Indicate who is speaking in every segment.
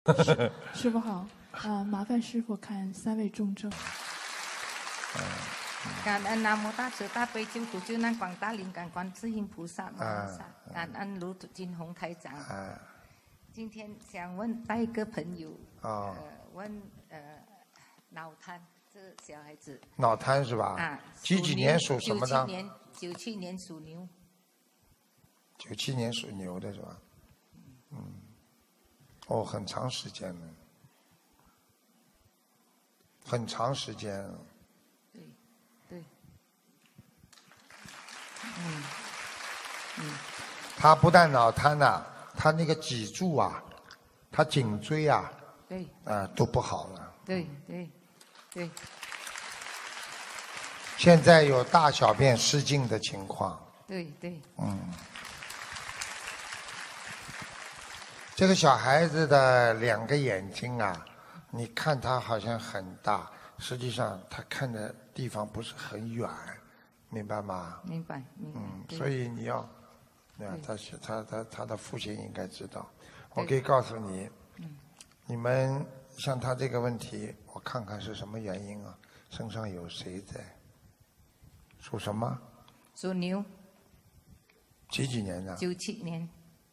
Speaker 1: 师傅好，麻烦师傅看3位重症。
Speaker 2: 感恩南无大慈大悲救苦救难广大灵感观世音菩萨，感恩卢金红台长。今天想问带一个朋友，问脑瘫这小孩子。
Speaker 3: 脑瘫是吧？几年属什么的
Speaker 2: ？97年属牛。
Speaker 3: 97年属牛的是吧？很长时间了，很长时间了。
Speaker 2: 对。
Speaker 3: 他不但脑瘫呐，他那个脊柱啊，他颈椎啊，
Speaker 2: 对，
Speaker 3: 都不好了。
Speaker 2: 对。
Speaker 3: 现在有大小便失禁的情况。
Speaker 2: 对。
Speaker 3: 这个小孩子的2个眼睛啊，你看他好像很大，实际上他看的地方不是很远，明白吗？
Speaker 2: 明白。
Speaker 3: 所以你要，他的父亲应该知道。我可以告诉你，你们像他这个问题，我看看是什么原因啊？身上有谁在？属什么？
Speaker 2: 属牛。
Speaker 3: 几年的
Speaker 2: ？97年。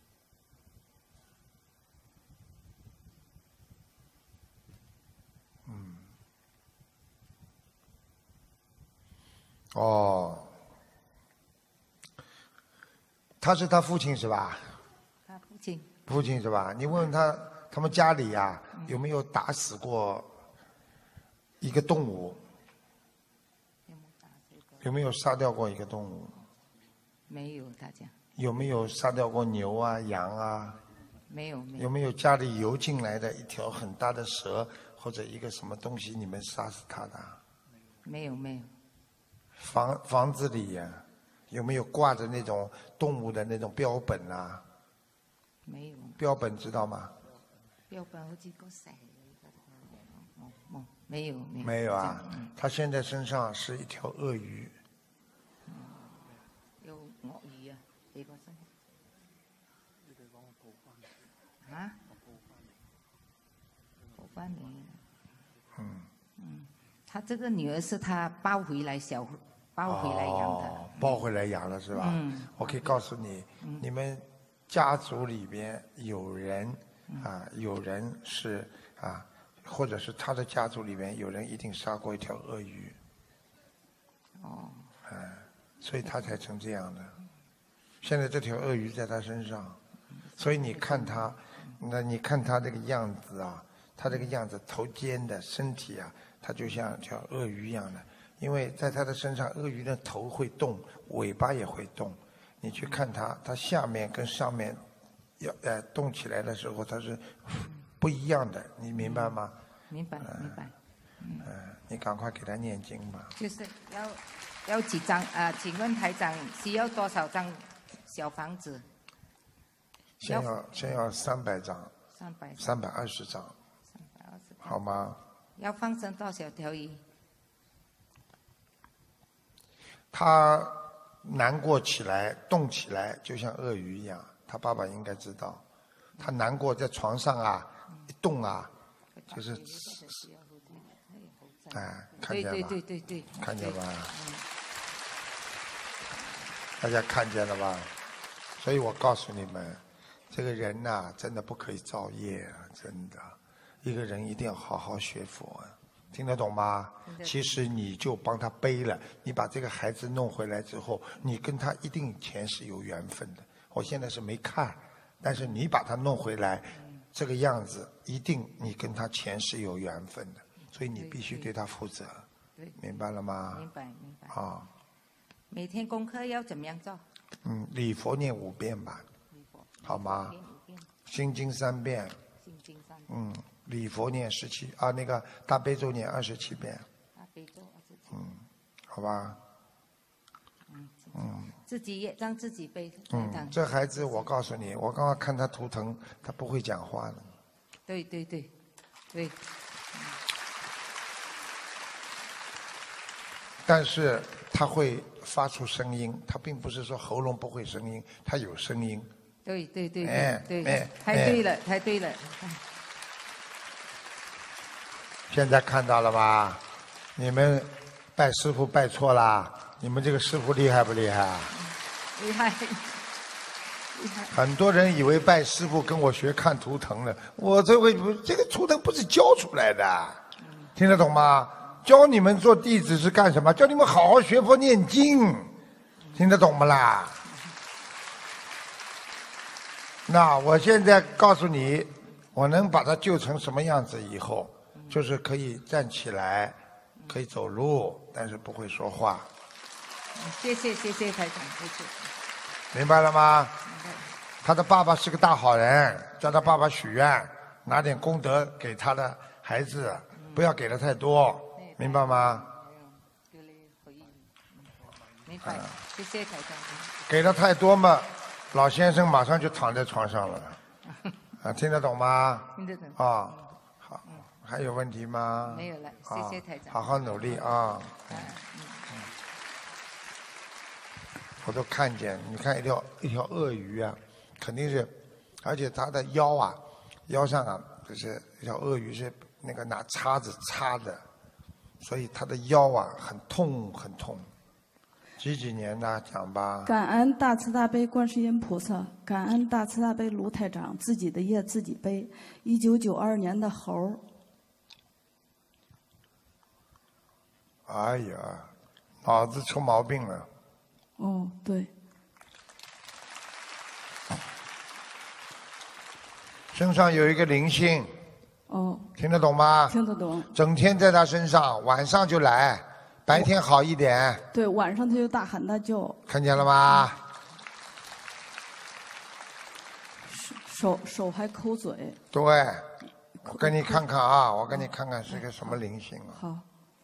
Speaker 3: 他是他父亲是吧？
Speaker 2: 他父亲。
Speaker 3: 父亲是吧？你问问他们家里呀，有没有打死过一个动物？有没有杀掉过一个动物？
Speaker 2: 没有，大家。
Speaker 3: 有没有杀掉过牛啊、羊啊？
Speaker 2: 没有。
Speaker 3: 有没有家里游进来的一条很大的蛇或者一个什么东西，你们杀死他的？
Speaker 2: 没有。
Speaker 3: 房子里呀，有没有挂着那种动物的那种标本啊？
Speaker 2: 没有。
Speaker 3: 标本知道吗？
Speaker 2: 标本好似個蛇。没有。
Speaker 3: 没有啊，他现在身上是一条鳄鱼。
Speaker 2: 有鳄鱼啊，你個身。抱翻嚟。他这个女儿是他抱回来养的。
Speaker 3: 抱回来养了是吧？我可以告诉你，你们家族里边有人是或者是他的家族里边有人一定杀过一条鳄鱼。所以他才成这样的。现在这条鳄鱼在他身上，所以你看他这个样子啊，他这个样子头尖的身体啊，他就像条鳄鱼一样的。因为在他的身上，鳄鱼的头会动，尾巴也会动。你去看它下面跟上面动起来的时候，它是不一样的，你明白吗？
Speaker 2: 明白。
Speaker 3: 你赶快给他念经吧。
Speaker 2: 就是要几张请问台长需要多少张小房子？
Speaker 3: 先要300张。320张。好吗？
Speaker 2: 要放生多少条鱼？
Speaker 3: 他难过起来动起来就像鳄鱼一样，他爸爸应该知道。他难过在床上啊一动啊，就是看见吧？
Speaker 2: 对，
Speaker 3: 看见吧？大家看见了吧？所以我告诉你们，这个人呐，真的不可以造业啊！真的，一个人一定要好好学佛，听得懂吗？其实你就帮他背了，你把这个孩子弄回来之后，你跟他一定前世有缘分的。我现在是没看，但是你把他弄回来，这个样子一定你跟他前世有缘分的，所以你必须对他负责。明白了吗？
Speaker 2: 明白。每天功课要怎么样做？
Speaker 3: 礼佛念5遍吧，好吗？心经3遍。礼佛念17那个大悲咒念27遍。
Speaker 2: 大悲咒27。
Speaker 3: 好吧。
Speaker 2: 自己也让自己背。
Speaker 3: 这孩子我告诉你，我刚刚看他图腾，他不会讲话的。
Speaker 2: 对。
Speaker 3: 但是他会发出声音，他并不是说喉咙不会声音，他有声音。
Speaker 2: 对，太对了。
Speaker 3: 现在看到了吧？你们拜师傅拜错啦！你们这个师傅厉害不厉害？
Speaker 2: 厉害。
Speaker 3: 很多人以为拜师傅跟我学看图腾了，我这个图腾不是教出来的，听得懂吗？教你们做弟子是干什么？教你们好好学佛念经，听得懂吗啦？那我现在告诉你，我能把他救成什么样子以后，就是可以站起来，可以走路，但是不会说话。
Speaker 2: 谢谢台长，谢谢。
Speaker 3: 明白了吗？他的爸爸是个大好人，叫他爸爸许愿，拿点功德给他的孩子，不要给的太多，明白吗？
Speaker 2: 明白，谢谢台长。
Speaker 3: 给的太多嘛，老先生马上就躺在床上了。啊，听得懂吗？
Speaker 2: 听得懂。
Speaker 3: 啊，好，还有问题吗？
Speaker 2: 没有了，谢谢台长。
Speaker 3: 好好努力啊。我都看见，你看一条鳄鱼啊，肯定是，而且它的腰上啊，就是一条鳄鱼是那个拿叉子插的，所以它的腰啊很痛很痛。几年的讲吧。
Speaker 1: 感恩大慈大悲观世音菩萨，感恩大慈大悲卢台长，自己的业自己背。1992年的猴。
Speaker 3: 哎呀，脑子出毛病了。
Speaker 1: 哦，对。
Speaker 3: 身上有一个灵性。
Speaker 1: 哦。
Speaker 3: 听得懂吗？
Speaker 1: 听得懂。
Speaker 3: 整天在他身上，晚上就来，白天好一点。
Speaker 1: 对，晚上他就大喊大叫。
Speaker 3: 看见了吗？
Speaker 1: 手还抠嘴。
Speaker 3: 对，我给你看看啊，我给你看看是个什么灵性啊。
Speaker 1: 好。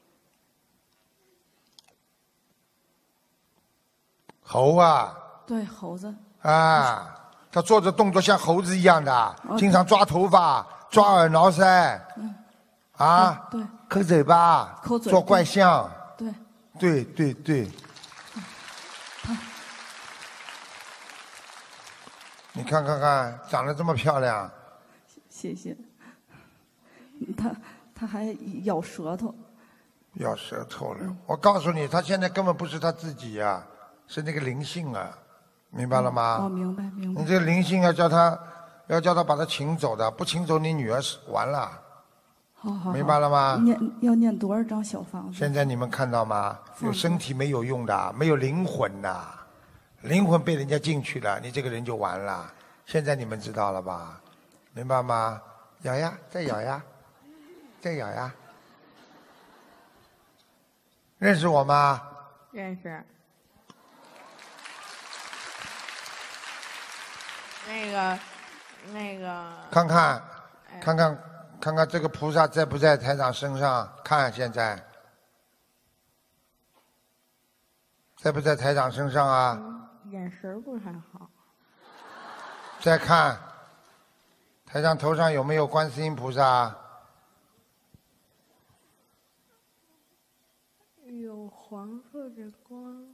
Speaker 3: 猴啊。
Speaker 1: 对，猴子。
Speaker 3: 啊，他做着动作像猴子一样的，经常抓头发、抓耳挠腮。啊。
Speaker 1: 对。
Speaker 3: 抠嘴巴。
Speaker 1: 抠嘴。
Speaker 3: 做怪相。
Speaker 1: 对。
Speaker 3: 对。你看，长得这么漂亮。
Speaker 1: 谢谢。他还咬舌头。
Speaker 3: 咬舌头了。我告诉你，他现在根本不是他自己呀，是那个灵性啊，明白了吗？
Speaker 1: 哦，明白。
Speaker 3: 你这个灵性要叫他把他请走的，不请走你女儿完了。
Speaker 1: 好。
Speaker 3: 明白了吗？
Speaker 1: 要念多少张小房子？
Speaker 3: 现在你们看到吗？有身体没有用的，没有灵魂的，灵魂被人家进去了，你这个人就完了。现在你们知道了吧？明白吗？咬呀，再咬呀，再咬呀。认识我吗？
Speaker 4: 认识。那个。看
Speaker 3: 看这个菩萨在不在台长身上？看现在在不在台长身上啊？
Speaker 4: 眼神不太好。
Speaker 3: 再看台长头上有没有观世音菩萨？
Speaker 4: 有黄色的光。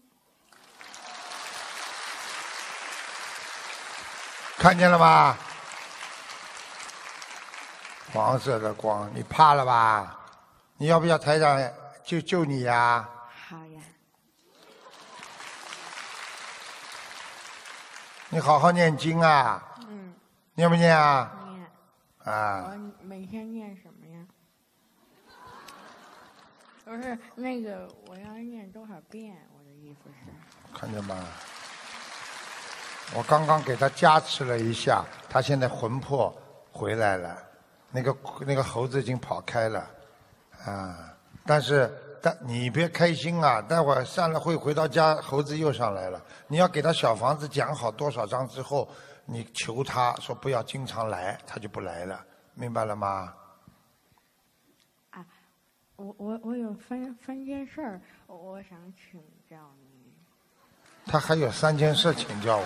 Speaker 3: 看见了吗？黄色的光，你怕了吧？你要不要台长救你呀？
Speaker 4: 好呀。
Speaker 3: 你好好念经啊。念不念啊？
Speaker 4: 念。
Speaker 3: 啊。
Speaker 4: 我每天念什么呀？不是那个，我要念多少遍？我的意思是。
Speaker 3: 看见吗？我刚刚给他加持了一下，他现在魂魄回来了。那个猴子已经跑开了，啊！但你别开心啊！待会儿散了会回到家，猴子又上来了。你要给他小房子讲好多少张之后，你求他说不要经常来，他就不来了，明白了吗？
Speaker 4: 啊，我有三件事儿，我想请教你。
Speaker 3: 他还有3件事请教我。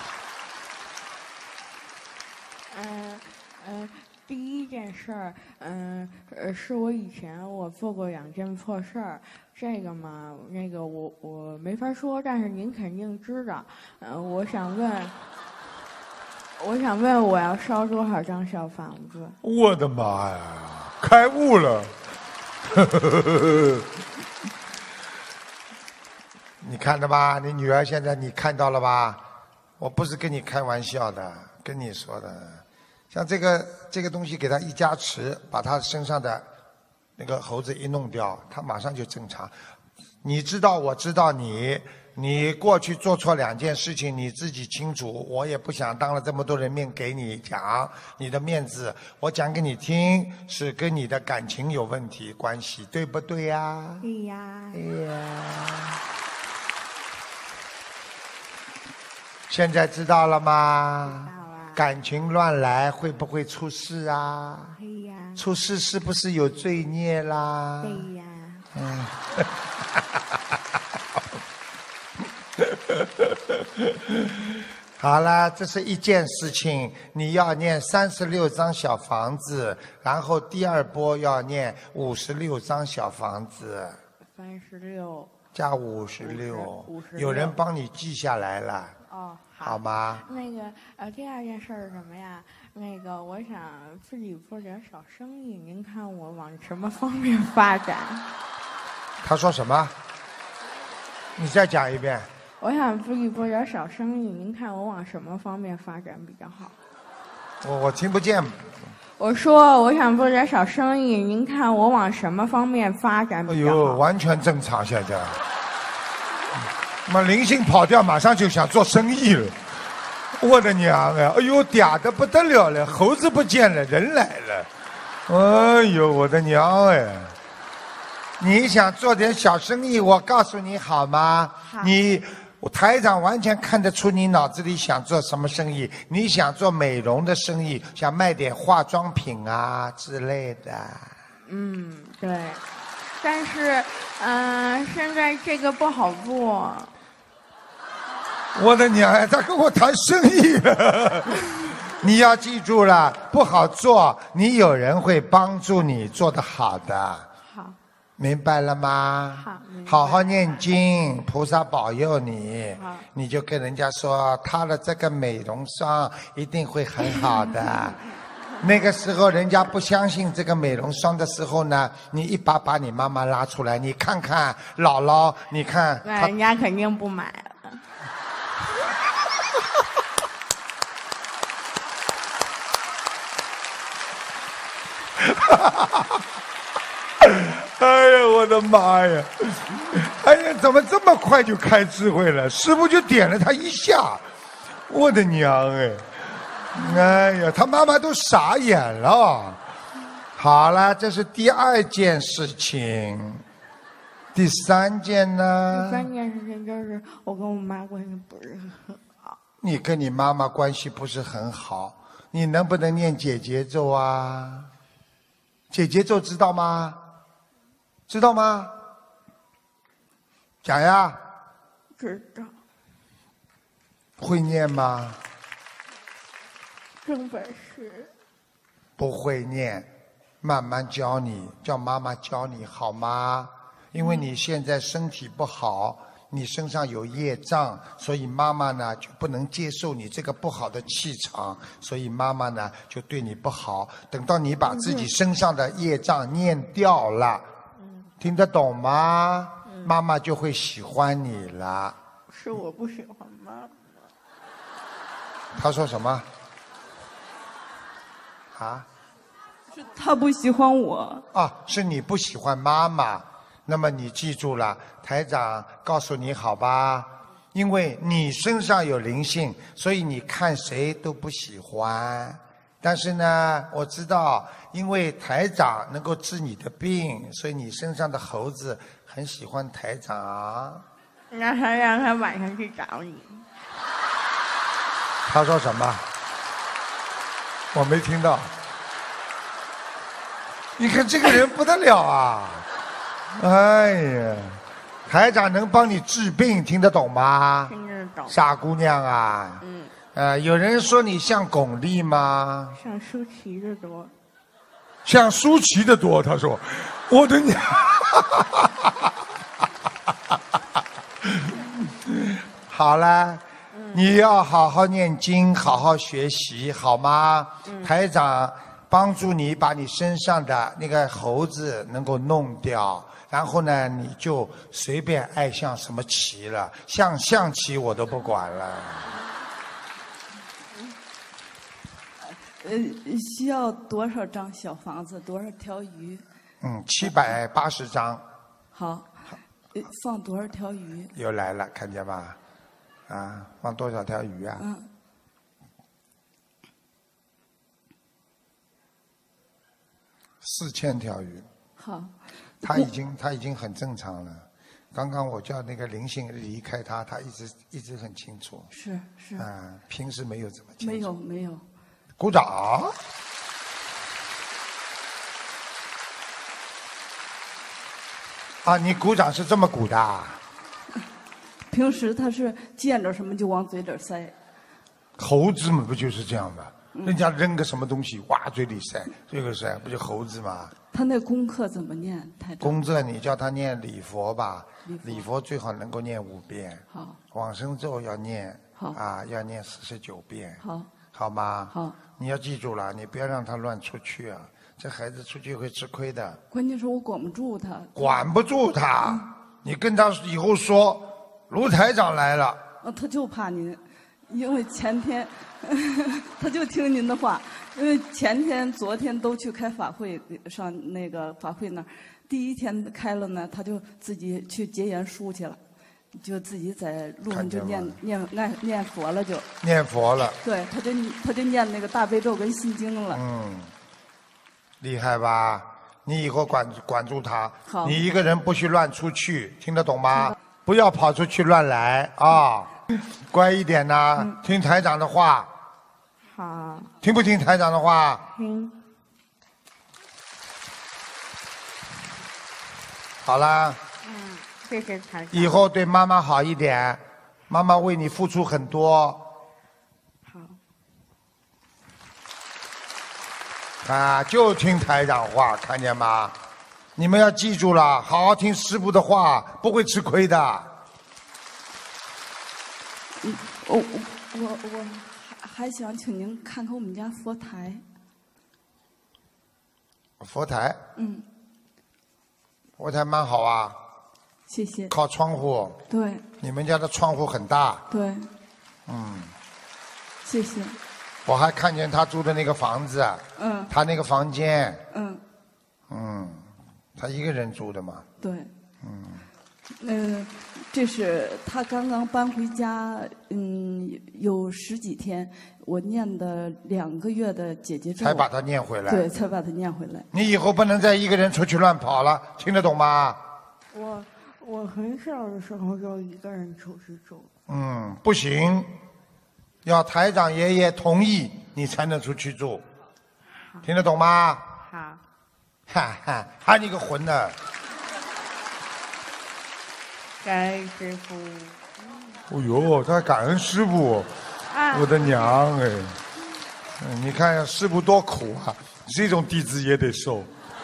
Speaker 4: 第一件事儿，是我以前做过2件错事儿，这个嘛，那个我没法说，但是您肯定知道。我想问我要烧多少张小房子？
Speaker 3: 我的妈呀，开悟了！ 你看了吧？你女儿现在你看到了吧？我不是跟你开玩笑的，跟你说的。像这个东西给她一加持，把她身上的那个猴子一弄掉，她马上就正常。你知道，我知道你过去做错2件事情，你自己清楚。我也不想当了这么多人面给你讲你的面子，我讲给你听，是跟你的感情有问题关系，对不对呀？
Speaker 4: 对呀。
Speaker 3: 对呀。现在知道了吗？
Speaker 4: 知道了。
Speaker 3: 感情乱来会不会出事啊？
Speaker 4: 对呀。
Speaker 3: 出事是不是有罪孽啦？
Speaker 4: 对呀。
Speaker 3: 好了，这是一件事情，你要念36张小房子，然后第2波要念56张小房子。
Speaker 4: 36
Speaker 3: 加56，有人帮你记下来了。
Speaker 4: 哦，
Speaker 3: 好吗？
Speaker 4: 那个第2件事是什么呀？那个我想自己做点小生意，您看我往什么方面发展？
Speaker 3: 他说什么？你再讲一遍。
Speaker 4: 我想自己做点小生意，您看我往什么方面发展比较好？
Speaker 3: 我听不见。
Speaker 4: 我说我想做点小生意，您看我往什么方面发展比较好？
Speaker 3: 哎呦，完全正常现在。妈，灵性跑掉，马上就想做生意了。我的娘哎！哎呦，嗲的不得了了，猴子不见了，人来了。哎呦，我的娘哎！你想做点小生意，我告诉你好吗？
Speaker 4: 好。
Speaker 3: 台长完全看得出你脑子里想做什么生意。你想做美容的生意，想卖点化妆品啊之类的。
Speaker 4: 对。但是，现在这个不好做。
Speaker 3: 我的娘呀，他跟我谈生意了。你要记住了，不好做，你有人会帮助你做得好的。
Speaker 4: 好。
Speaker 3: 明白了吗？
Speaker 4: 好，明白。
Speaker 3: 好好念经，菩萨保佑你。
Speaker 4: 好。
Speaker 3: 你就跟人家说，他的这个美容霜一定会很好的。那个时候人家不相信这个美容霜的时候呢，你一把把你妈妈拉出来，你看看姥姥，你看。
Speaker 4: 那人家肯定不买了。
Speaker 3: 哎呀，我的妈呀！哎呀，怎么这么快就开智慧了？师父就点了他一下，我的娘哎！哎呀，他妈妈都傻眼了。好了，这是第2件事情。第3件呢？
Speaker 4: 第3件事情就是我跟我妈关系不是很好。
Speaker 3: 你跟你妈妈关系不是很好，你能不能念姐姐咒啊？姐姐咒知道吗？知道吗？讲呀。
Speaker 4: 知道。
Speaker 3: 会念吗？
Speaker 4: 真本事。
Speaker 3: 不会念，慢慢教你，叫妈妈教你好吗？因为你现在身体不好，你身上有业障，所以妈妈呢就不能接受你这个不好的气场，所以妈妈呢就对你不好。等到你把自己身上的业障念掉了，听得懂吗？妈妈就会喜欢你了。
Speaker 4: 是我不喜欢妈妈。
Speaker 3: 他说什么？啊？
Speaker 1: 是他不喜欢我。
Speaker 3: 啊，是你不喜欢妈妈。那么你记住了，台长告诉你好吧，因为你身上有灵性，所以你看谁都不喜欢。但是呢，我知道，因为台长能够治你的病，所以你身上的猴子很喜欢台长。
Speaker 4: 那他让他晚上去找你。
Speaker 3: 他说什么？我没听到。你看这个人不得了啊！哎呀，台长能帮你治病，听得懂吗？
Speaker 4: 听得懂。
Speaker 3: 傻姑娘啊！有人说你像巩俐吗？
Speaker 4: 像舒淇的多。
Speaker 3: 像舒淇的多，他说。我的娘！好了，你要好好念经，好好学习，好吗？台长帮助你把你身上的那个猴子能够弄掉，然后呢，你就随便爱像什么棋了，像象棋我都不管了。
Speaker 1: 需要多少张小房子？多少条鱼
Speaker 3: ？780张。
Speaker 1: 好，放多少条鱼？
Speaker 3: 又来了，看见吧？啊，放多少条鱼啊？4000条鱼。
Speaker 1: 好。
Speaker 3: 他已经很正常了。刚刚我叫那个灵性离开他，他一直很清楚。
Speaker 1: 是。
Speaker 3: 平时没有这么清楚。
Speaker 1: 没有。
Speaker 3: 鼓掌。啊，你鼓掌是这么鼓的？
Speaker 1: 平时他是见着什么就往嘴里塞。
Speaker 3: 猴子嘛，不就是这样的？人家扔个什么东西，哇，嘴里塞，这个塞，不就猴子吗？
Speaker 1: 他那功课怎么念？太
Speaker 3: 功课你叫他念礼佛吧，礼佛最好能够念5遍。
Speaker 1: 好。
Speaker 3: 往生咒要念。
Speaker 1: 好。
Speaker 3: 要念49遍。
Speaker 1: 好。
Speaker 3: 好吗？
Speaker 1: 好。
Speaker 3: 你要记住了，你不要让他乱出去啊！这孩子出去会吃亏的。
Speaker 1: 关键是我管不住他。
Speaker 3: 管不住他，你跟他以后说，卢台长来了。
Speaker 1: 他就怕您，因为前天他就听您的话，因为昨天都去开法会，上那个法会那儿，第一天开了呢，他就自己去结缘书去了。就自己在路上就念佛了，就
Speaker 3: 念佛了。
Speaker 1: 对，他就念那个大悲咒跟心经了。
Speaker 3: 厉害吧？你以后管住他。
Speaker 1: 好。
Speaker 3: 你一个人不许乱出去，听得懂吗？不要跑出去乱来啊！乖一点呐，听台长的话。
Speaker 4: 好。
Speaker 3: 听不听台长的话？
Speaker 4: 听。
Speaker 3: 好啦。
Speaker 4: 谢谢台长。
Speaker 3: 以后对妈妈好一点，妈妈为你付出很多。
Speaker 4: 好。
Speaker 3: 就听台长话，看见吗？你们要记住了，好好听师父的话，不会吃亏的。
Speaker 1: 我还想请您看看我们家佛台。
Speaker 3: 佛台？佛台蛮好啊。
Speaker 1: 谢谢。
Speaker 3: 靠窗户。
Speaker 1: 对。
Speaker 3: 你们家的窗户很大。
Speaker 1: 对。谢谢。
Speaker 3: 我还看见他住的那个房子。他那个房间。他一个人住的嘛。
Speaker 1: 对。这是他刚刚搬回家，有10几天，我念的2个月的姐姐咒。才
Speaker 3: 把它念回来。
Speaker 1: 对，才把它念回来。
Speaker 3: 你以后不能再一个人出去乱跑了，听得懂吗？
Speaker 4: 我很小的时候就一个人出去住。
Speaker 3: 不行，要台长爷爷同意你才能出去住，听得懂吗？
Speaker 4: 好。
Speaker 3: 喊你个混的！
Speaker 4: 感恩师父。
Speaker 3: 哦呦，他感恩师父，我的娘哎！你看师父多苦啊，这种弟子也得受。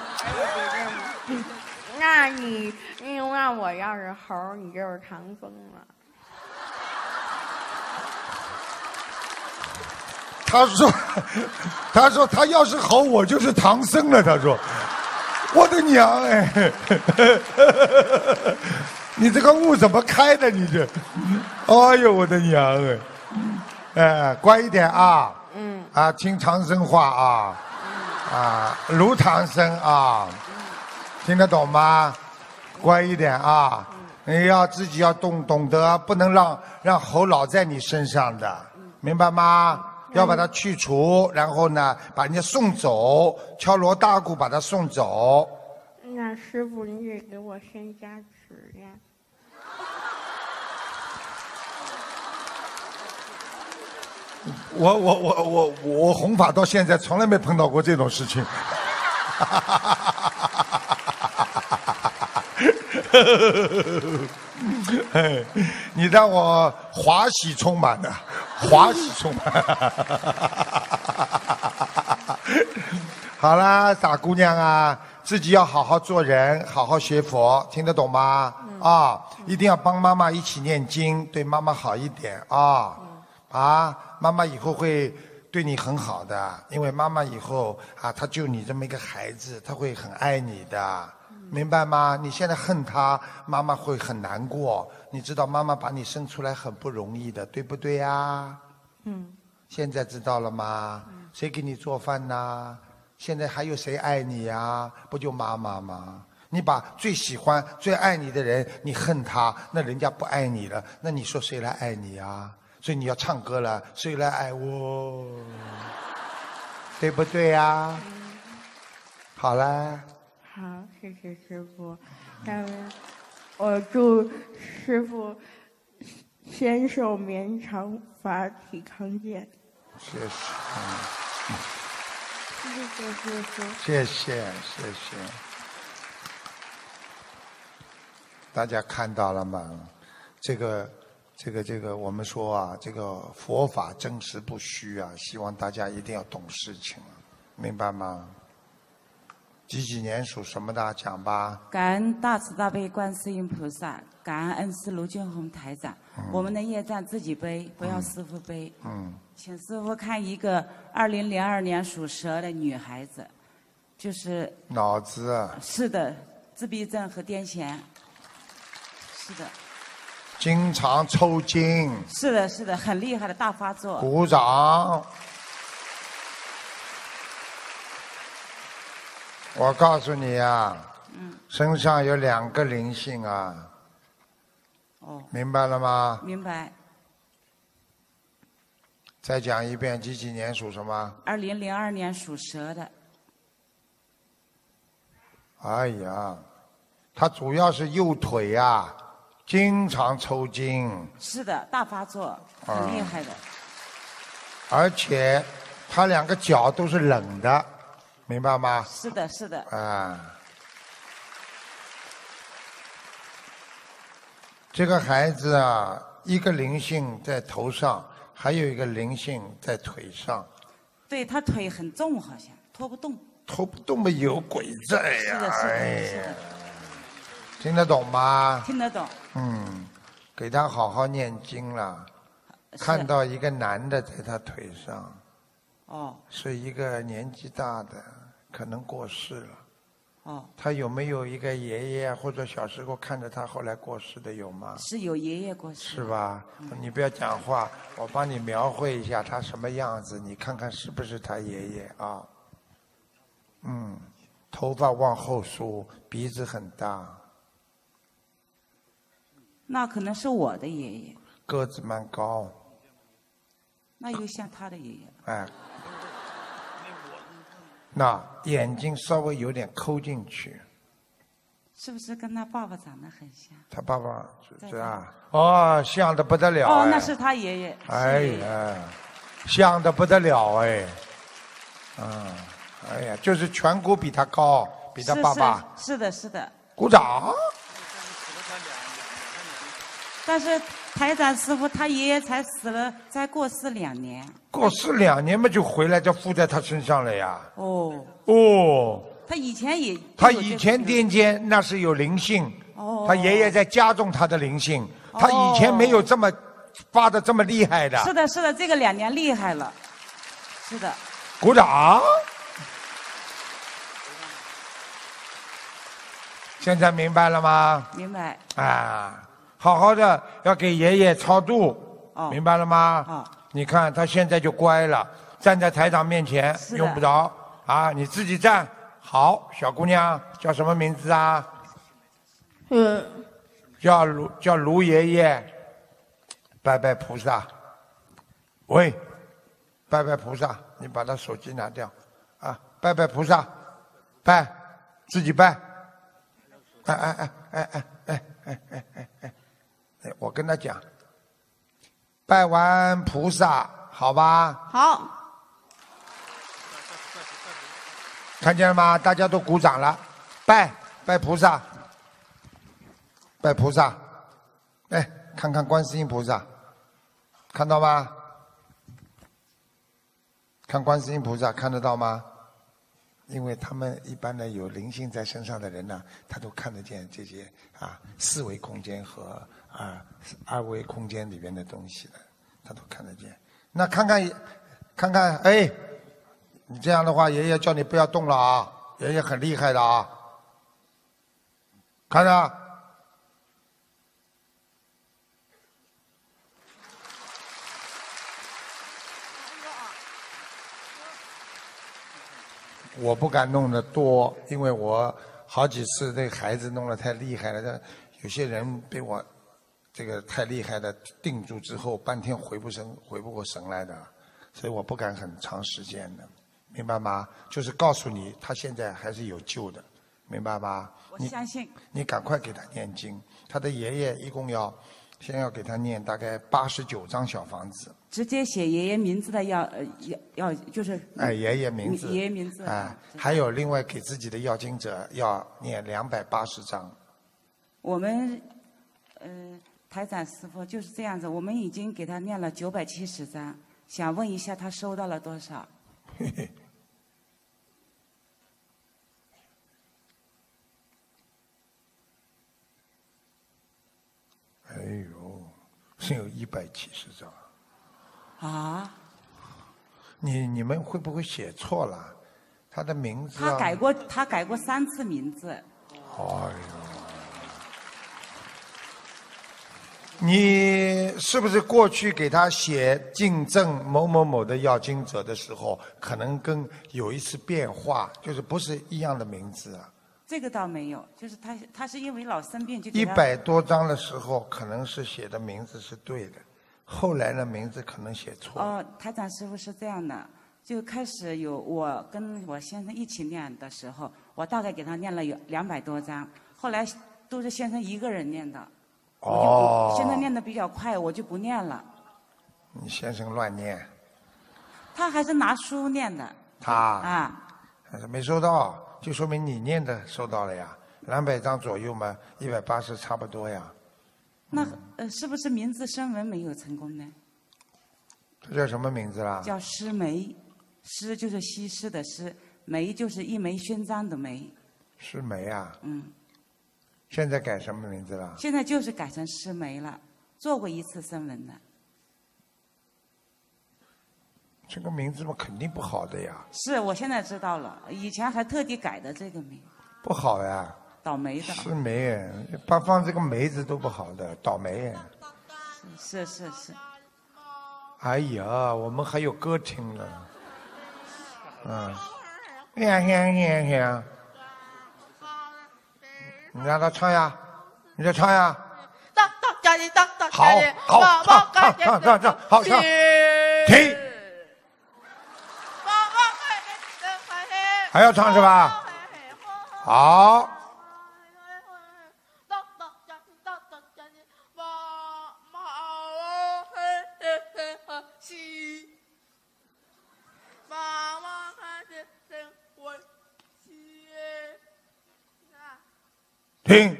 Speaker 4: 那你让我要是猴，你就是唐僧了。
Speaker 3: 他说他要是猴，我就是唐僧了。他说，我的娘哎！你这个悟怎么开的？你这，哎呦我的娘哎！乖一点啊！听唐僧话啊！如唐僧啊！听得懂吗？乖一点啊！你要自己要懂得，不能让猴老在你身上的，明白吗？要把它去除，然后呢，把人家送走，敲锣打鼓把它送走。
Speaker 4: 那师父，你得给我先加持呀。
Speaker 3: 我弘法到现在从来没碰到过这种事情。你让我华喜充满的，华喜充满。好啦，傻姑娘啊，自己要好好做人，好好学佛，听得懂吗？一定要帮妈妈一起念经，对妈妈好一点啊！妈妈以后会对你很好的，因为妈妈以后啊，她就你这么一个孩子，她会很爱你的，明白吗？你现在恨她，妈妈会很难过。你知道妈妈把你生出来很不容易的，对不对呀？现在知道了吗？谁给你做饭呢？现在还有谁爱你呀？不就妈妈吗？你把最喜欢、最爱你的人，你恨他，那人家不爱你了，那你说谁来爱你啊？所以你要唱歌了，谁来爱我？对不对呀？好了。
Speaker 4: 好，谢谢师父。我祝师父仙寿绵长，法体康健。
Speaker 3: 谢谢。
Speaker 4: 谢谢师父。
Speaker 3: 谢谢谢谢。大家看到了吗？这个，我们说啊，这个佛法真实不虚啊，希望大家一定要懂事情，明白吗？几年属什么的？讲吧。
Speaker 5: 感恩大慈大悲观世音菩萨，感恩恩师卢俊宏台长。我们的业障自己背，不要师父背。请师父看一个2002年属蛇的女孩子，就是
Speaker 3: 脑子啊。
Speaker 5: 是的，自闭症和癫痫。是的。
Speaker 3: 经常抽筋。
Speaker 5: 是的，是的，很厉害的大发作。
Speaker 3: 鼓掌。我告诉你啊，身上有2个灵性啊。明白了吗？
Speaker 5: 明白。
Speaker 3: 再讲一遍，几年属什么
Speaker 5: ？2002年属蛇的。
Speaker 3: 哎呀，他主要是右腿啊，经常抽筋。
Speaker 5: 是的，大发作，很厉害的。
Speaker 3: 而且他2个脚都是冷的，明白吗？
Speaker 5: 是的，是的。
Speaker 3: 这个孩子啊，一个灵性在头上，还有一个灵性在腿上。
Speaker 5: 对，他腿很重，好像拖不动。
Speaker 3: 拖不动嘛，有鬼在呀！
Speaker 5: 是的，是的，是的。
Speaker 3: 听得懂吗？
Speaker 5: 听得懂。
Speaker 3: 给他好好念经了。看到一个男的在他腿上。是一个年纪大的，可能过世了。他有没有一个爷爷或者小时候看着他后来过世的有吗？
Speaker 5: 是有爷爷过世。
Speaker 3: 是吧？你不要讲话，我帮你描绘一下他什么样子，你看看是不是他爷爷啊？头发往后梳，鼻子很大。
Speaker 5: 那可能是我的爷爷。
Speaker 3: 个子蛮高。
Speaker 5: 那又像他的爷爷。
Speaker 3: 那眼睛稍微有点抠进去。
Speaker 5: 是不是跟他爸爸长得很像？
Speaker 3: 他爸爸是啊，像得不得了。
Speaker 5: 那是他爷爷。
Speaker 3: 哎呀，像得不得了哎。哎呀，就是颧骨比他高，比他爸爸。
Speaker 5: 是的，是的。
Speaker 3: 鼓掌。
Speaker 5: 但是台长师父，他爷爷才死了，才过世2年。
Speaker 3: 过世2年嘛，就回来就附在他身上了呀。
Speaker 5: 他以前也。
Speaker 3: 他以前癫痫，那是有灵性。他爷爷在加重他的灵性。他以前没有这么发的这么厉害的。
Speaker 5: 是的，是的，这个2年厉害了。是的。
Speaker 3: 鼓掌。现在明白了吗？
Speaker 5: 明白。
Speaker 3: 好好的要给爷爷超度，明白了吗？你看他现在就乖了，站在台长面前用不着啊，你自己站好。小姑娘叫什么名字啊？叫卢爷爷。拜拜菩萨。喂，拜拜菩萨，你把他手机拿掉啊！拜拜菩萨，拜，自己拜。我跟他讲，拜完菩萨，好吧？
Speaker 6: 好。
Speaker 3: 看见了吗？大家都鼓掌了，拜菩萨，拜菩萨。看看观世音菩萨，看到吗？看观世音菩萨，看得到吗？因为他们一般的有灵性在身上的人呢，他都看得见这些4维空间和2维空间里面的东西的，他都看得见。那看看看看，哎，你这样的话，爷爷叫你不要动了啊，爷爷很厉害的啊。看着。我不敢弄得多，因为我好几次这个孩子弄得太厉害了，有些人被我这个太厉害的定住之后，半天回不过神来的，所以我不敢很长时间的，明白吗？就是告诉你，他现在还是有救的，明白吗？
Speaker 5: 我相信。
Speaker 3: 你赶快给他念经，他的爷爷一共先要给他念大概89张小房子。
Speaker 5: 直接写爷爷名字的要就是。
Speaker 3: 爷爷名字。
Speaker 5: 爷爷名字。
Speaker 3: 还有另外给自己的要经者要念280张。
Speaker 5: 我们台长师父就是这样子，我们已经给他念了970张，想问一下他收到了多少？
Speaker 3: 嘿嘿。哎呦，是有170张。
Speaker 5: 啊！
Speaker 3: 你们会不会写错了？他的名字、
Speaker 5: 他改过3次名字。
Speaker 3: 哎呦！你是不是过去给他写敬赠某某某的要经者的时候，可能跟有一次变化，就是不是一样的名字啊？
Speaker 5: 这个倒没有，就是他是因为老生病就给他
Speaker 3: 100多张的时候，可能是写的名字是对的，后来的名字可能写错。
Speaker 5: 台长师傅是这样的，就开始有我跟我先生一起念的时候，我大概给他念了有200多张，后来都是先生一个人念的。现在念的比较快，我就不念了。
Speaker 3: 你先生乱念。
Speaker 5: 他还是拿书念的。
Speaker 3: 他还是没收到。就说明你念的收到了呀，200张左右嘛，180差不多呀。
Speaker 5: 那是不是名字声纹没有成功呢？
Speaker 3: 这叫什么名字啦？
Speaker 5: 叫施梅，施就是西施的施，梅就是一枚勋章的梅。
Speaker 3: 施梅啊？
Speaker 5: 嗯。
Speaker 3: 现在改什么名字了？
Speaker 5: 现在就是改成施梅了，做过1次声纹的。
Speaker 3: 这个名字嘛，肯定不好的呀。
Speaker 5: 是，我现在知道了，以前还特地改的这个名。
Speaker 3: 不好呀。
Speaker 5: 倒霉的。
Speaker 3: 施梅，放这个梅字都不好的，倒霉。
Speaker 5: 是。
Speaker 3: 哎呀，我们还有歌听呢。香。你让他唱呀，你再唱呀。好，唱，好唱。停。还要唱是吧？好。停。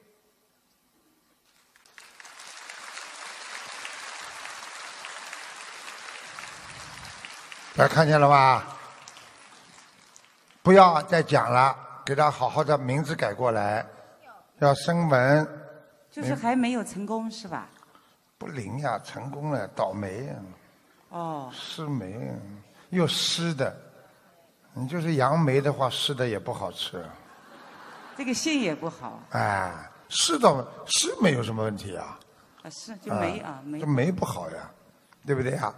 Speaker 3: 大家看见了吧？不要再讲了，给他好好的名字改过来，要声纹。
Speaker 5: 就是还没有成功是吧？
Speaker 3: 不灵呀，成功了，倒霉呀。施梅，又湿的，你就是杨梅的话，湿的也不好吃。
Speaker 5: 这个姓也不好。
Speaker 3: 湿没有什么问题啊。
Speaker 5: 是就梅梅。
Speaker 3: 这梅不好呀，对不对呀？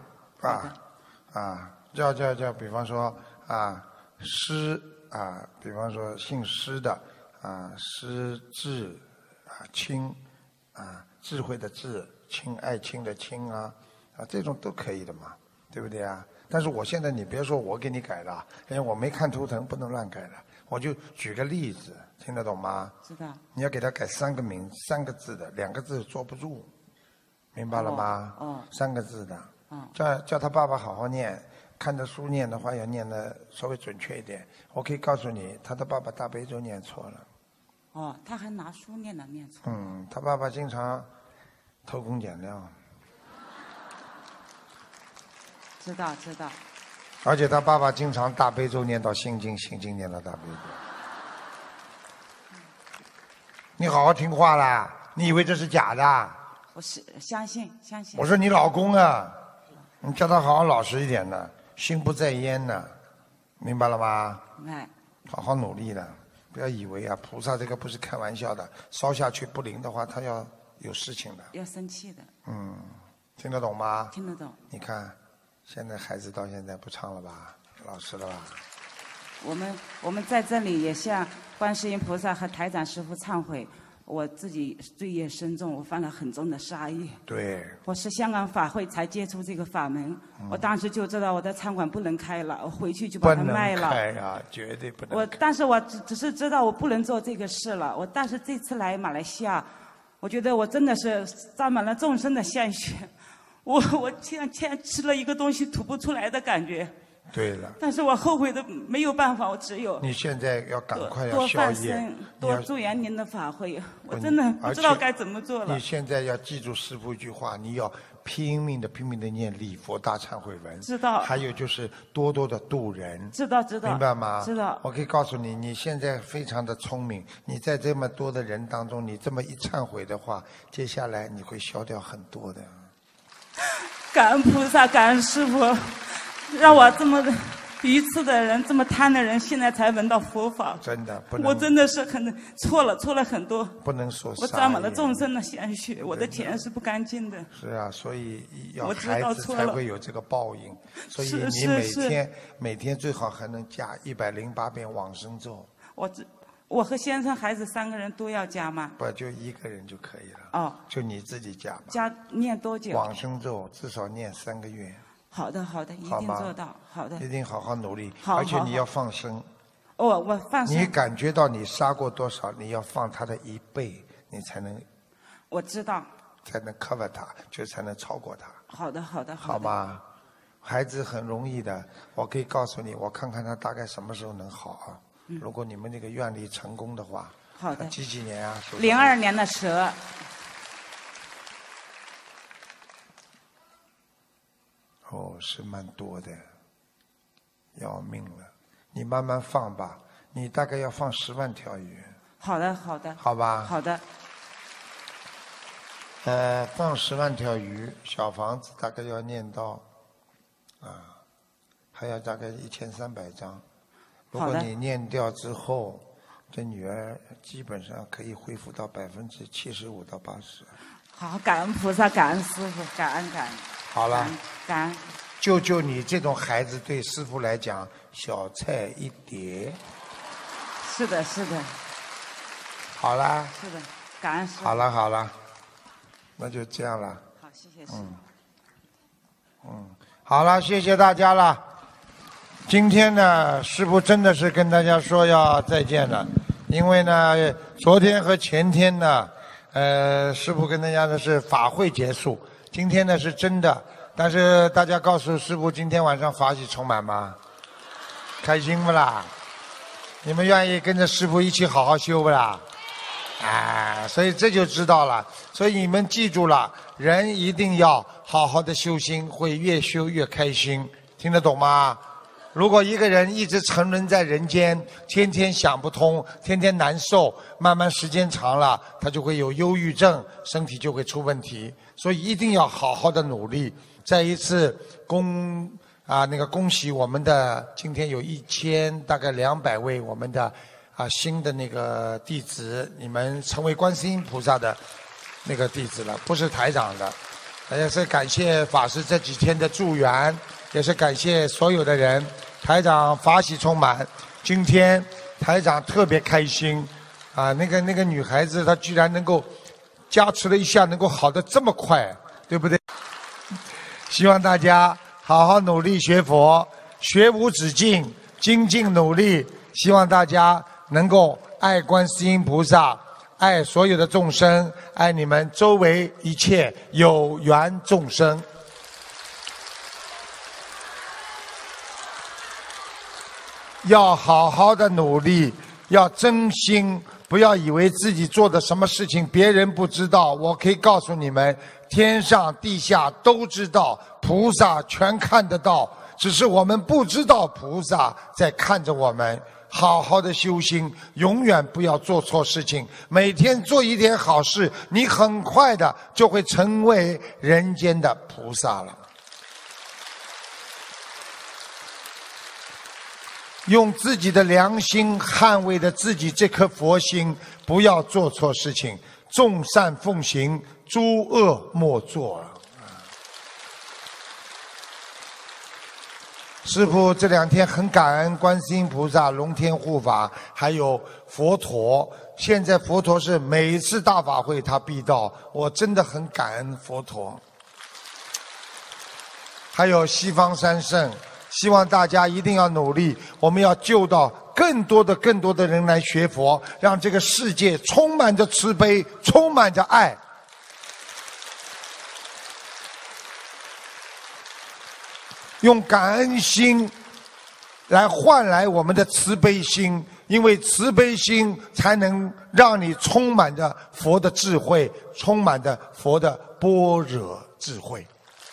Speaker 3: 叫，比方说施比方说姓施的施智清智慧的智，清爱卿的清这种都可以的嘛，对不对啊？但是我现在你别说我给你改的，因为我没看图腾，不能乱改的。我就举个例子，听得懂吗？
Speaker 5: 知道。
Speaker 3: 你要给他改3个字的，2个字坐不住，明白了吗？3个字的。叫他爸爸好好念，看着书念的话要念的稍微准确一点。我可以告诉你，他的爸爸大悲咒念错了。
Speaker 5: 他还拿书念错。
Speaker 3: 他爸爸经常偷工减料。
Speaker 5: 知道。
Speaker 3: 而且他爸爸经常大悲咒念到心经，心经念到大悲咒。你好好听话啦！你以为这是假的？
Speaker 5: 我是相信。
Speaker 3: 我说你老公啊，你叫他好好老实一点的。 心不在焉呢，明白了吗？
Speaker 5: 明白。
Speaker 3: 好好努力的，不要以为啊，菩萨这个不是开玩笑的，烧下去不灵的话，他要有事情的。
Speaker 5: 要生气的。
Speaker 3: 听得懂吗？
Speaker 5: 听得懂。
Speaker 3: 你看，现在孩子到现在不唱了吧，老实了吧？
Speaker 5: 我们在这里也向观世音菩萨和台长师父忏悔，我自己罪业深重，我犯了很重的杀业。
Speaker 3: 对。
Speaker 5: 我是香港法会才接触这个法门，我当时就知道我的餐馆不能开了，我回去就把它卖了。
Speaker 3: 不能开啊，绝对不能开。
Speaker 5: 但是我只是知道我不能做这个事了。但是这次来马来西亚，我觉得我真的是沾满了众生的鲜血，我像吃了一个东西吐不出来的感觉。
Speaker 3: 对了。
Speaker 5: 但是我后悔的没有办法，我只有
Speaker 3: 你现在要赶快要
Speaker 5: 多
Speaker 3: 消业，
Speaker 5: 放生，多助缘您的法会。我真的不知道该怎么做了。
Speaker 3: 你现在要记住师父一句话，你要拼命的念礼佛大忏悔文。
Speaker 5: 知道。
Speaker 3: 还有就是多多的度人。
Speaker 5: 知道。
Speaker 3: 明白吗？
Speaker 5: 知道。
Speaker 3: 我可以告诉你，你现在非常的聪明，你在这么多的人当中，你这么一忏悔的话，接下来你会消掉很多的。
Speaker 5: 感恩菩萨，感恩师父。让我这么愚痴的人，这么贪的人，现在才闻到佛法。
Speaker 3: 真的不能。
Speaker 5: 我真的是错了很多。
Speaker 3: 不能说。
Speaker 5: 我沾满了众生的鲜血，我的钱是不干净的。
Speaker 3: 是啊，所以要
Speaker 5: 孩
Speaker 3: 子才会有这个报应。所以你每天最好还能加108遍往生咒。
Speaker 5: 我和先生孩子3个人都要加吗？
Speaker 3: 不，就1个人就可以了。
Speaker 5: 哦。
Speaker 3: 就你自己加吧。
Speaker 5: 加念多久？
Speaker 3: 往生咒至少念3个月。
Speaker 5: 好的，一定做到。好的。
Speaker 3: 一定好好努力。
Speaker 5: 而
Speaker 3: 且你要放生。
Speaker 5: 我放生。
Speaker 3: 你感觉到你杀过多少，你要放他的1倍，你才能。
Speaker 5: 我知道。
Speaker 3: 才能 cover 他，就才能超过他。
Speaker 5: 好的。
Speaker 3: 好吧，孩子很容易的，我可以告诉你，我看看他大概什么时候能好啊。如果你们这个愿力成功的话。
Speaker 5: 好的。
Speaker 3: 几年啊
Speaker 5: ？02年的蛇。
Speaker 3: 是蛮多的，要命了！你慢慢放吧，你大概要放10万条鱼。
Speaker 5: 好的。
Speaker 3: 好吧。
Speaker 5: 好的。
Speaker 3: 放10万条鱼，小房子大概要念到，还要大概1300张。如果你念掉之后，这女儿基本上可以恢复到75%到80%。
Speaker 5: 好，感恩菩萨，感恩师父，感恩。
Speaker 3: 好了。
Speaker 5: 感恩。
Speaker 3: 就你这种孩子，对师父来讲，小菜一碟。
Speaker 5: 是的。
Speaker 3: 好啦。
Speaker 5: 是的，感恩师父。
Speaker 3: 好了，那就这样了。
Speaker 5: 好，谢谢师父。
Speaker 3: 好了，谢谢大家了。今天呢，师父真的是跟大家说要再见了，因为呢，昨天和前天呢，师父跟大家的是法会结束，今天呢是真的。但是大家告诉师父，今天晚上法喜充满吗？开心不啦？你们愿意跟着师父一起好好修不啦？所以这就知道了。所以你们记住了，人一定要好好的修心，会越修越开心，听得懂吗？如果一个人一直沉沦在人间，天天想不通，天天难受，慢慢时间长了，他就会有忧郁症，身体就会出问题。所以一定要好好的努力。再一次恭喜我们的今天有大概200位我们的新的那个弟子，你们成为观世音菩萨的那个弟子了，不是台长的。也是感谢法师这几天的助缘，也是感谢所有的人。台长法喜充满，今天台长特别开心那个女孩子她居然能够加持了一下，能够好得这么快，对不对？希望大家好好努力学佛，学无止境，精进努力。希望大家能够爱观世音菩萨，爱所有的众生，爱你们周围一切有缘众生。要好好的努力，要真心，不要以为自己做的什么事情别人不知道。我可以告诉你们，天上地下都知道，菩萨全看得到，只是我们不知道菩萨在看着我们。好好的修心，永远不要做错事情，每天做一点好事，你很快的就会成为人间的菩萨了。 用自己的良心捍卫着自己这颗佛心，不要做错事情，众善奉行，诸恶莫作。师父这2天很感恩观世音菩萨、龙天护法，还有佛陀。现在佛陀是每一次大法会他必到，我真的很感恩佛陀。还有西方三圣，希望大家一定要努力，我们要救到更多的人来学佛，让这个世界充满着慈悲，充满着爱。用感恩心来换来我们的慈悲心，因为慈悲心才能让你充满着佛的智慧，充满着佛的般若智慧。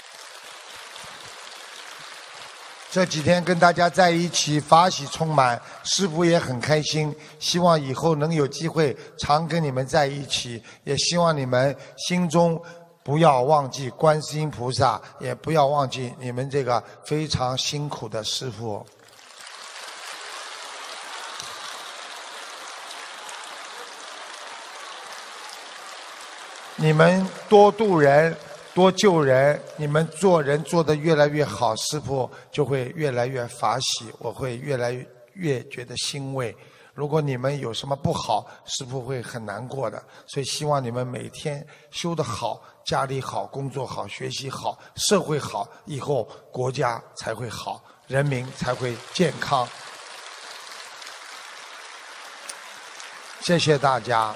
Speaker 3: 这几天跟大家在一起，法喜充满，师父也很开心，希望以后能有机会常跟你们在一起，也希望你们心中不要忘记观世音菩萨，也不要忘记你们这个非常辛苦的师父。你们多度人，多救人，你们做人做得越来越好，师父就会越来越法喜，我会越来越觉得欣慰。如果你们有什么不好，师父会很难过的。所以希望你们每天修得好，家里好，工作好，学习好，社会好，以后国家才会好，人民才会健康。谢谢大家。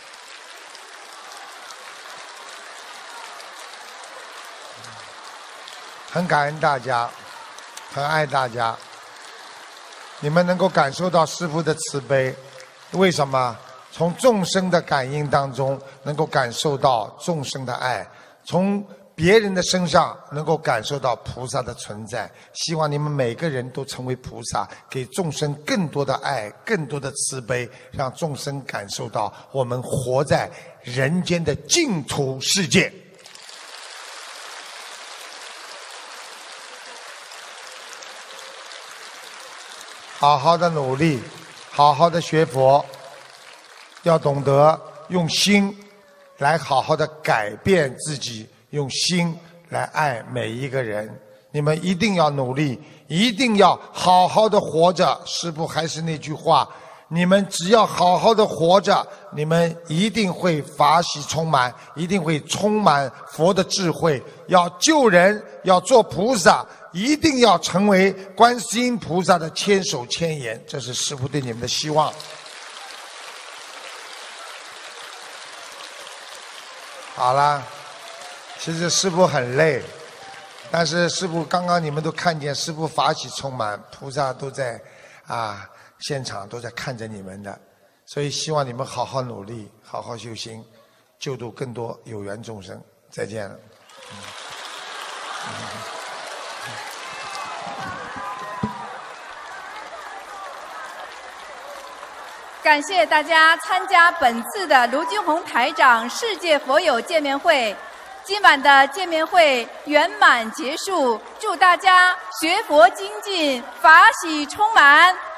Speaker 3: 很感恩大家，很爱大家。你们能够感受到师父的慈悲，为什么？从众生的感应当中能够感受到众生的爱，从别人的身上能够感受到菩萨的存在。希望你们每个人都成为菩萨，给众生更多的爱，更多的慈悲，让众生感受到我们活在人间的净土世界。好好的努力，好好的学佛，要懂得用心来好好的改变自己，用心来爱每一个人。你们一定要努力，一定要好好的活着。师父还是那句话，你们只要好好的活着，你们一定会法喜充满，一定会充满佛的智慧。要救人，要做菩萨，一定要成为观世音菩萨的千手千眼，这是师父对你们的希望。好了，其实师父很累，但是师父刚刚你们都看见，师父法喜充满，菩萨都在现场都在看着你们的，所以希望你们好好努力，好好修心，救度更多有缘众生。再见了。
Speaker 6: 感谢大家参加本次的卢军宏台长世界佛友见面会。今晚的见面会圆满结束，祝大家学佛精进，法喜充满。